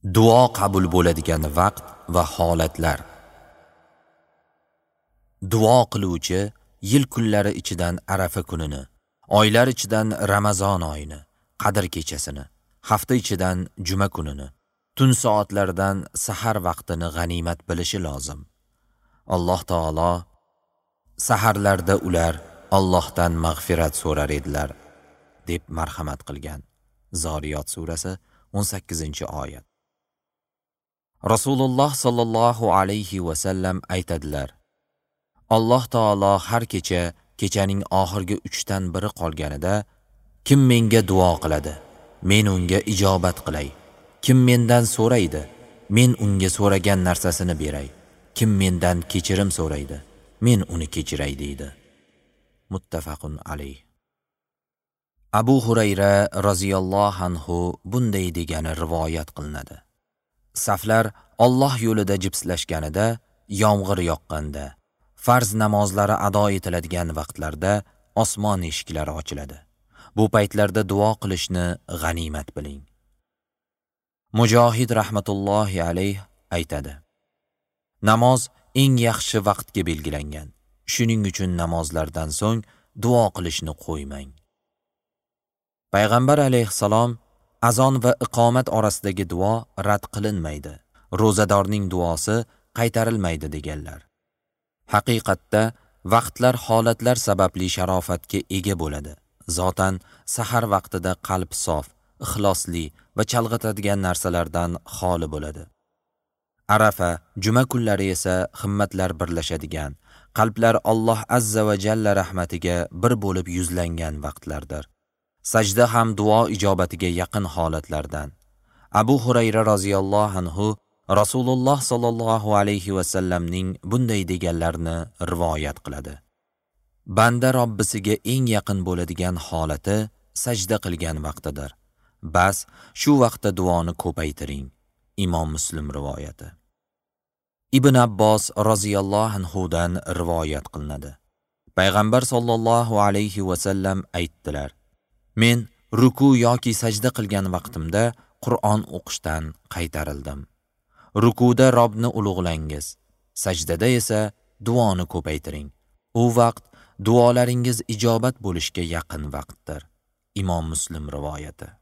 Duo qabul bo'ladigan vaqt va holatlar. Duo qiluvchi yil kunlari ichidan Arafa kunini, oylar ichidan Ramazon oyini, Qadr kechasini, hafta ichidan Juma kunini, tun soatlaridan sahar vaqtini g'animat bilishi lozim. Alloh taolo saharlarda ular Allohdan mag'firat so'rar edilar deb marhamat qilgan. Zoriyot surasi 18-oyat. Rasululloh sallallohu alayhi va sallam aytadilar: Alloh taolo har kechaning oxirgi 3dan biri qolganida, kim menga duo qiladi, men unga ijobat qilay. Kim mendan so'raydi, men unga so'ragan narsasini beray. Kim mendan kechirim so'raydi, men uni kechiray deydi. Muttafaqun alayh. Abu Hurayra roziyallohu anhu bunday degani rivoyat qilinadi: Saflar Alloh yo'lida jipslashganida, yomg'ir yoqqanda, farz namozlari ado etiladigan vaqtlarda osmon eshiklari ochiladi. Bu paytlarda duo qilishni g'animat biling. Mujohid rahmatullohi alayh aytadi: Namoz eng yaxshi vaqtga belgilangan. Shuning uchun namozlardan so'ng duo qilishni qo'ymang. Payg'ambar alayhissalom azon va iqomat orasidagi duo rad qilinmaydi, ro'zadorning duosi qaytarilmaydi deganlar. Haqiqatda vaqtlar holatlar sababli sharofatga ega bo'ladi. Zotan sahar vaqtida qalb sof, ixlosli va chalg'itadigan narsalardan xoli bo'ladi. Arafa, Juma kunlari esa himmatlar birlashadigan, qalblar Alloh azza va jalla rahmatiga bir bo'lib yuzlangan vaqtlardir. Sajda ham duo ijobatiga yaqin holatlardan. Abu Hurayra roziyallohu anhu Rasululloh sallallohu alayhi va sallamning bunday deganlarini rivoyat qiladi: Banda Robbisiga eng yaqin bo'ladigan holati sajda qilgan vaqtidir. Bas, shu vaqtda duoni ko'paytiring. Imom Muslim rivoyati. Ibn Abbos roziyallohu anhudan rivoyat qilinadi: Payg'ambar sallallohu alayhi va sallam aytdilar: Men ruku yoki sajda qilgan vaqtimda Qur'on o'qishdan qaytarildim. Rukuda Robbni ulug'langiz, sajdada esa duoni ko'paytiring. U vaqt duolaringiz ijobat bo'lishga yaqin vaqtdir. Imom Muslim rivoyati.